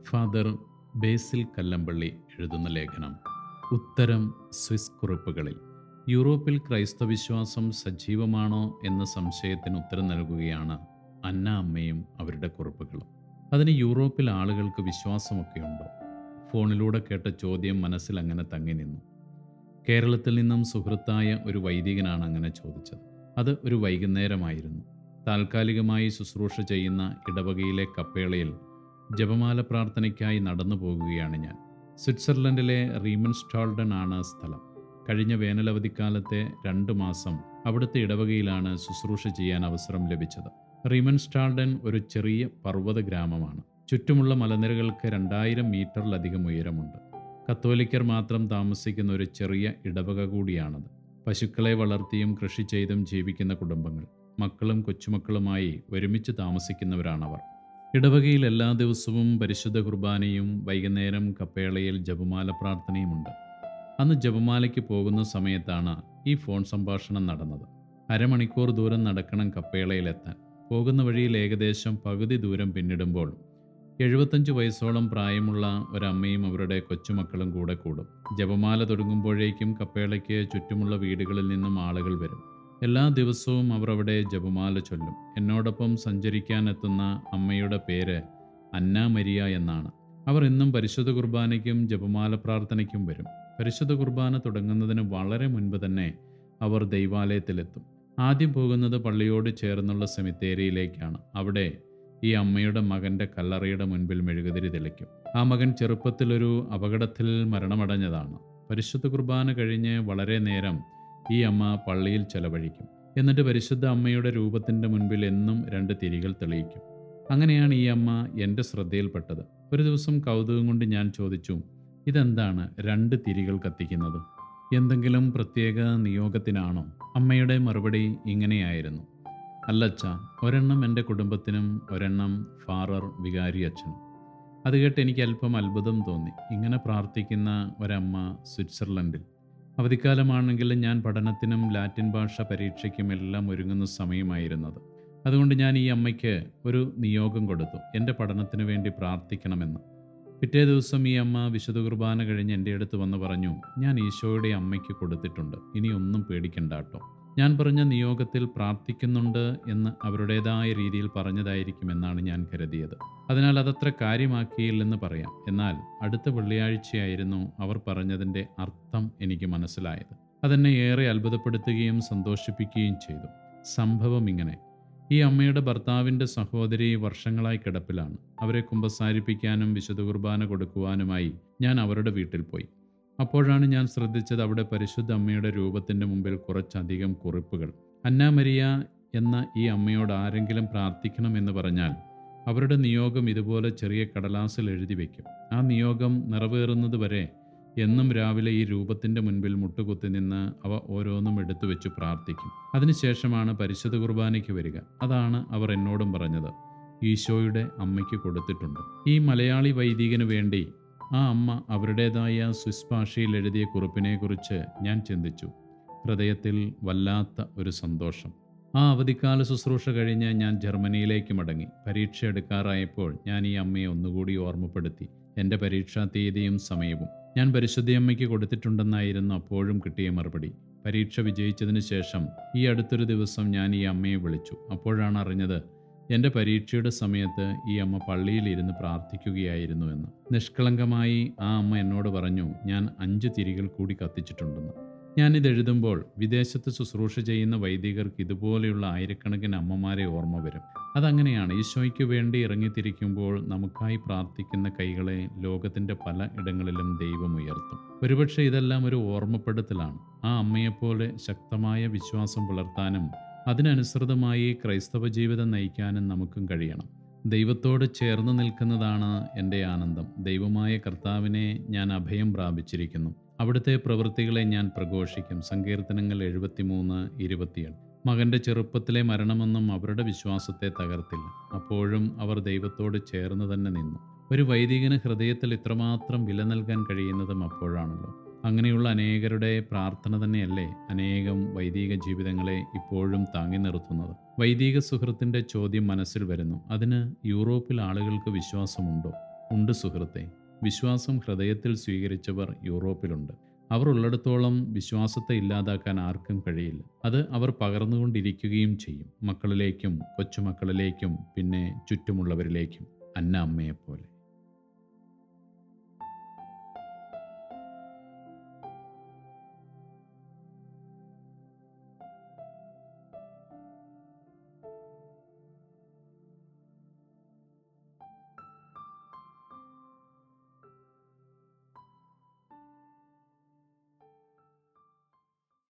Father ബേസിൽ കല്ലമ്പള്ളി എഴുതുന്ന ലേഖനം ഉത്തരം സ്വിസ് കുറിപ്പുകളിൽ. യൂറോപ്പിൽ ക്രൈസ്തവിശ്വാസം സജീവമാണോ എന്ന സംശയത്തിന് ഉത്തരം നൽകുകയാണ് അന്ന അമ്മയും അവരുടെ കുറിപ്പുകളും. അതിന് യൂറോപ്പിൽ ആളുകൾക്ക് വിശ്വാസമൊക്കെയുണ്ടോ? ഫോണിലൂടെ കേട്ട ചോദ്യം മനസ്സിൽ അങ്ങനെ തങ്ങി നിന്നു. കേരളത്തിൽ നിന്നും സുഹൃത്തായ ഒരു വൈദികനാണ് അങ്ങനെ ചോദിച്ചത്. അത് ഒരു വൈകുന്നേരമായിരുന്നു. താൽക്കാലികമായി ശുശ്രൂഷ ചെയ്യുന്ന ഇടവകയിലെ കപ്പേളയിൽ ജപമാല പ്രാർത്ഥനയ്ക്കായി നടന്നു പോകുകയാണ് ഞാൻ. സ്വിറ്റ്സർലൻഡിലെ റീമൻസ്റ്റാൾഡൻ ആണ് സ്ഥലം. കഴിഞ്ഞ വേനലവധിക്കാലത്തെ 2 മാസം അവിടുത്തെ ഇടവകയിലാണ് ശുശ്രൂഷ ചെയ്യാൻ അവസരം ലഭിച്ചത്. റീമൻസ്റ്റാൾഡൻ ഒരു ചെറിയ പർവ്വത ഗ്രാമമാണ്. ചുറ്റുമുള്ള മലനിരകൾക്ക് 2000 മീറ്ററിലധികം ഉയരമുണ്ട്. കത്തോലിക്കർ മാത്രം താമസിക്കുന്ന ഒരു ചെറിയ ഇടവക കൂടിയാണത്. പശുക്കളെ വളർത്തിയും കൃഷി ചെയ്തും ജീവിക്കുന്ന കുടുംബങ്ങൾ, മക്കളും കൊച്ചുമക്കളുമായി ഒരുമിച്ച് താമസിക്കുന്നവരാണവർ. ഇടവകയിൽ എല്ലാ ദിവസവും പരിശുദ്ധ കുർബാനയും വൈകുന്നേരം കപ്പേളയിൽ ജപമാല പ്രാർത്ഥനയുമുണ്ട്. അന്ന് ജപമാലയ്ക്ക് പോകുന്ന സമയത്താണ് ഈ ഫോൺ സംഭാഷണം നടന്നത്. അരമണിക്കൂർ ദൂരം നടക്കണം കപ്പേളയിലെത്താൻ. പോകുന്ന വഴിയിൽ ഏകദേശം പകുതി ദൂരം പിന്നിടുമ്പോൾ 75 വയസ്സോളം പ്രായമുള്ള ഒരമ്മയും അവരുടെ കൊച്ചുമക്കളും കൂടെ കൂടും. ജപമാല തുടങ്ങുമ്പോഴേക്കും കപ്പേളയ്ക്ക് ചുറ്റുമുള്ള വീടുകളിൽ നിന്നും ആളുകൾ വരും. എല്ലാ ദിവസവും അവർ അവിടെ ജപമാല ചൊല്ലും. എന്നോടൊപ്പം സഞ്ചരിക്കാനെത്തുന്ന അമ്മയുടെ പേര് അന്ന മരിയ എന്നാണ്. അവർ ഇന്നും പരിശുദ്ധ കുർബാനയ്ക്കും ജപമാല പ്രാർത്ഥനയ്ക്കും വരും. പരിശുദ്ധ കുർബാന തുടങ്ങുന്നതിന് വളരെ മുൻപ് തന്നെ അവർ ദൈവാലയത്തിലെത്തും. ആദ്യം പോകുന്നത് പള്ളിയോട് ചേർന്നുള്ള സെമിത്തേരിയിലേക്കാണ്. അവിടെ ഈ അമ്മയുടെ മകൻ്റെ കല്ലറയുടെ മുൻപിൽ മെഴുകുതിരി തെളിക്കും. ആ മകൻ ചെറുപ്പത്തിലൊരു അപകടത്തിൽ മരണമടഞ്ഞതാണ്. പരിശുദ്ധ കുർബാന കഴിഞ്ഞ് വളരെ നേരം ഈ അമ്മ പള്ളിയിൽ ചെലവഴിക്കും. എന്നിട്ട് പരിശുദ്ധ അമ്മയുടെ രൂപത്തിൻ്റെ മുൻപിൽ എന്നും 2 തിരികൾ തെളിയിക്കും. അങ്ങനെയാണ് ഈ അമ്മ എൻ്റെ ശ്രദ്ധയിൽപ്പെട്ടത്. ഒരു ദിവസം കൗതുകം കൊണ്ട് ഞാൻ ചോദിച്ചു, ഇതെന്താണ് 2 തിരികൾ കത്തിക്കുന്നത്? എന്തെങ്കിലും പ്രത്യേക നിയോഗത്തിനാണോ? അമ്മയുടെ മറുപടി ഇങ്ങനെയായിരുന്നു: അല്ലച്ച, ഒരെണ്ണം എൻ്റെ കുടുംബത്തിനും ഒരെണ്ണം ഫാറർ വികാരി അച്ഛനും. അത് കേട്ട് എനിക്ക് അല്പം അത്ഭുതം തോന്നി. ഇങ്ങനെ പ്രാർത്ഥിക്കുന്ന ഒരമ്മ സ്വിറ്റ്സർലൻഡിൽ. അവധിക്കാലമാണെങ്കിലും ഞാൻ പഠനത്തിനും ലാറ്റിൻ ഭാഷ പരീക്ഷയ്ക്കുമെല്ലാം ഒരുങ്ങുന്ന സമയമായിരുന്നത്. അതുകൊണ്ട് ഞാൻ ഈ അമ്മയ്ക്ക് ഒരു നിയോഗം കൊടുത്തു, എൻ്റെ പഠനത്തിന് വേണ്ടി പ്രാർത്ഥിക്കണമെന്ന്. പിറ്റേ ദിവസം ഈ അമ്മ വിശുദ്ധ കുർബാന കഴിഞ്ഞ് എൻ്റെ അടുത്ത് വന്ന് പറഞ്ഞു, ഞാൻ ഈശോയുടെ അമ്മയ്ക്ക് കൊടുത്തിട്ടുണ്ട്, ഇനി ഒന്നും പേടിക്കണ്ട കേട്ടോ. ഞാൻ പറഞ്ഞ നിയോഗത്തിൽ പ്രാർത്ഥിക്കുന്നുണ്ട് എന്ന് അവരുടേതായ രീതിയിൽ പറഞ്ഞതായിരിക്കുമെന്നാണ് ഞാൻ കരുതിയത്. അതിനാൽ അതത്ര കാര്യമാക്കിയില്ലെന്ന് പറയാം. എന്നാൽ അടുത്ത വെള്ളിയാഴ്ചയായിരുന്നു അവർ പറഞ്ഞതിൻ്റെ അർത്ഥം എനിക്ക് മനസ്സിലായത്. അതെന്നെ ഏറെ അത്ഭുതപ്പെടുത്തുകയും സന്തോഷിപ്പിക്കുകയും ചെയ്തു. സംഭവം ഇങ്ങനെ: ഈ അമ്മയുടെ ഭർത്താവിൻ്റെ സഹോദരി വർഷങ്ങളായി കിടപ്പിലാണ്. അവരെ കുമ്പസാരിപ്പിക്കാനും വിശുദ്ധ കുർബാന കൊടുക്കുവാനുമായി ഞാൻ അവരുടെ വീട്ടിൽ പോയി. അപ്പോഴാണ് ഞാൻ ശ്രദ്ധിച്ചത്, അവിടെ പരിശുദ്ധ അമ്മയുടെ രൂപത്തിൻ്റെ മുമ്പിൽ കുറച്ചധികം കുറിപ്പുകൾ. അന്ന മരിയ എന്ന ഈ അമ്മയോട് ആരെങ്കിലും പ്രാർത്ഥിക്കണമെന്ന് പറഞ്ഞാൽ അവരുടെ നിയോഗം ഇതുപോലെ ചെറിയ കടലാസിൽ എഴുതി വയ്ക്കും. ആ നിയോഗം നിറവേറുന്നത് വരെ എന്നും രാവിലെ ഈ രൂപത്തിൻ്റെ മുൻപിൽ മുട്ടുകുത്തി നിന്ന് അവ ഓരോന്നും എടുത്തു വെച്ച് പ്രാർത്ഥിക്കും. അതിനുശേഷമാണ് പരിശുദ്ധ കുർബാനയ്ക്ക് വരിക. അതാണ് അവർ എന്നോടും പറഞ്ഞത്, ഈശോയുടെ അമ്മയ്ക്ക് കൊടുത്തിട്ടുണ്ട്. ഈ മലയാളി വൈദികന് വേണ്ടി ആ അമ്മ അവരുടേതായ സ്വിസ് ഭാഷയിൽ എഴുതിയ കുറിപ്പിനെക്കുറിച്ച് ഞാൻ ചിന്തിച്ചു. ഹൃദയത്തിൽ വല്ലാത്ത ഒരു സന്തോഷം. ആ അവധിക്കാല ശുശ്രൂഷ കഴിഞ്ഞ് ഞാൻ ജർമ്മനിയിലേക്ക് മടങ്ങി. പരീക്ഷ എടുക്കാറായപ്പോൾ ഞാൻ ഈ അമ്മയെ ഒന്നുകൂടി ഓർമ്മപ്പെടുത്തി എൻ്റെ പരീക്ഷാ തീയതിയും സമയവും. ഞാൻ പരിശുദ്ധയമ്മയ്ക്ക് കൊടുത്തിട്ടുണ്ടെന്നായിരുന്നു അപ്പോഴും കിട്ടിയ മറുപടി. പരീക്ഷ വിജയിച്ചതിന് ശേഷം ഈ അടുത്തൊരു ദിവസം ഞാൻ ഈ അമ്മയെ വിളിച്ചു. അപ്പോഴാണ് അറിഞ്ഞത്, എൻ്റെ പരീക്ഷയുടെ സമയത്ത് ഈ അമ്മ പള്ളിയിൽ ഇരുന്ന് പ്രാർത്ഥിക്കുകയായിരുന്നു എന്ന്. നിഷ്കളങ്കമായി ആ അമ്മ എന്നോട് പറഞ്ഞു, ഞാൻ 5 തിരികൾ കൂടി കത്തിച്ചിട്ടുണ്ടെന്ന്. ഞാനിതെഴുതുമ്പോൾ വിദേശത്ത് ശുശ്രൂഷ ചെയ്യുന്ന വൈദികർക്ക് ഇതുപോലെയുള്ള ആയിരക്കണക്കിന് അമ്മമാരെ ഓർമ്മ വരും. അതങ്ങനെയാണ്, ഈശോയ്ക്ക് വേണ്ടി ഇറങ്ങിത്തിരിക്കുമ്പോൾ നമുക്കായി പ്രാർത്ഥിക്കുന്ന കൈകളെ ലോകത്തിൻ്റെ പല ഇടങ്ങളിലും ദൈവം ഉയർത്തും. ഒരുപക്ഷെ ഇതെല്ലാം ഒരു ഓർമ്മപ്പെടുത്തലാണ്. ആ അമ്മയെപ്പോലെ ശക്തമായ വിശ്വാസം പുലർത്താനും അതിനനുസൃതമായി ക്രൈസ്തവ ജീവിതം നയിക്കാനും നമുക്കും കഴിയണം. ദൈവത്തോട് ചേർന്ന് നിൽക്കുന്നതാണ് എൻ്റെ ആനന്ദം. ദൈവമായ കർത്താവിനെ ഞാൻ അഭയം പ്രാപിച്ചിരിക്കുന്നു. അവിടുത്തെ പ്രവൃത്തികളെ ഞാൻ പ്രഘോഷിക്കും. സങ്കീർത്തനങ്ങൾ 73:27. മകൻ്റെ ചെറുപ്പത്തിലെ മരണമൊന്നും അവരുടെ വിശ്വാസത്തെ തകർത്തില്ല. അപ്പോഴും അവർ ദൈവത്തോട് ചേർന്ന് തന്നെ നിന്നു. ഒരു വൈദികന് ഹൃദയത്തിൽ ഇത്രമാത്രം വില നൽകാൻ കഴിയുന്നതും അപ്പോഴാണല്ലോ. അങ്ങനെയുള്ള അനേകരുടെ പ്രാർത്ഥന തന്നെയല്ലേ അനേകം വൈദിക ജീവിതങ്ങളെ ഇപ്പോഴും താങ്ങി നിർത്തുന്നത്. വൈദിക സുഹൃത്തിൻ്റെ ചോദ്യം മനസ്സിൽ വരുന്നു, അതിന് യൂറോപ്പിൽ ആളുകൾക്ക് വിശ്വാസമുണ്ടോ? ഉണ്ട് സുഹൃത്തെ. വിശ്വാസം ഹൃദയത്തിൽ സ്വീകരിച്ചവർ യൂറോപ്പിലുണ്ട്. അവർ ഉള്ളിടത്തോളം വിശ്വാസത്തെ ഇല്ലാതാക്കാൻ ആർക്കും കഴിയില്ല. അത് അവർ പകർന്നുകൊണ്ടിരിക്കുകയും ചെയ്യും. മക്കളിലേക്കും കൊച്ചുമക്കളിലേക്കും പിന്നെ ചുറ്റുമുള്ളവരിലേക്കും. അന്ന അമ്മയെപ്പോലെ.